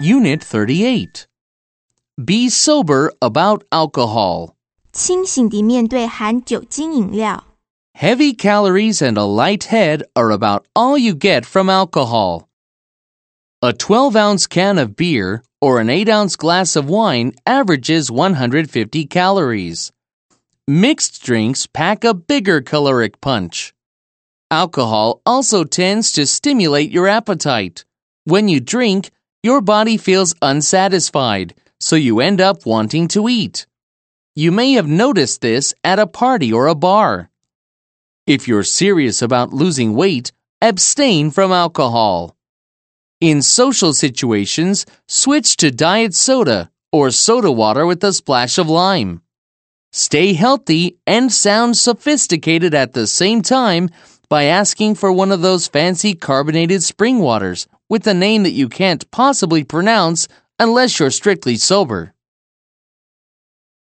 Unit 38. Be sober about alcohol. 清醒地面对含酒精饮料。 Heavy calories and a light head are about all you get from alcohol. A 12-ounce can of beer or an 8-ounce glass of wine averages 150 calories. Mixed drinks pack a bigger caloric punch. Alcohol also tends to stimulate your appetite. When you drink, your body feels unsatisfied, so you end up wanting to eat. You may have noticed this at a party or a bar. If you're serious about losing weight, abstain from alcohol. In social situations, switch to diet soda or soda water with a splash of lime. Stay healthy and sound sophisticated at the same time by asking for one of those fancy carbonated spring waters with a name that you can't possibly pronounce unless you're strictly sober.